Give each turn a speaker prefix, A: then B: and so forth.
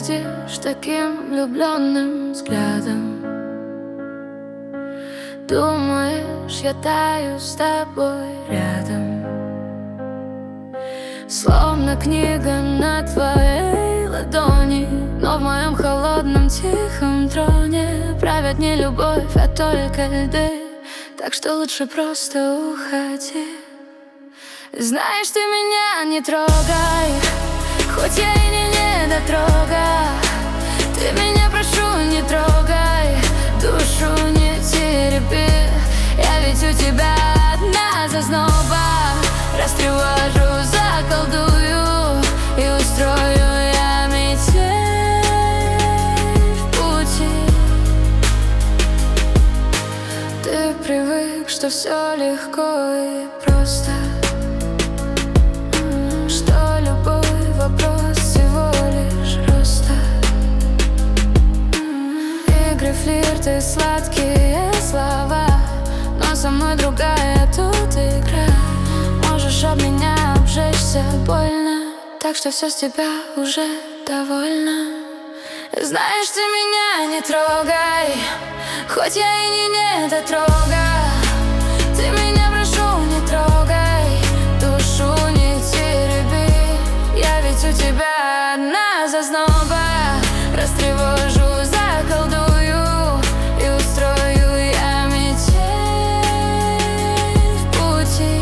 A: глядишь таким влюбленным взглядом. Думаешь, я таю с тобой рядом, словно книга на твоей ладони. Но в моем холодном тихом троне правят не любовь, а только льды. Так что лучше просто уходи. Знаешь, ты меня не трогай, хоть я и не недотрога. Ты меня, прошу, не трогай, душу не тереби. Я ведь у тебя одна зазноба. Растревожу, заколдую и устрою я метель в пути. Ты привык, что все легко и просто, что любой вопрос всего лишь роста. Игры, флирты, сладкие слова, но со мной другая тут игра. Можешь об меня обжечься больно, так что все с тебя уже довольно. Знаешь, ты меня не трогай, хоть я и не недотрога. Ты меня, прошу, не трогай, душу не тереби. Я ведь у тебя одна зазноба. Растревожу, заколдую и устрою я метель в пути.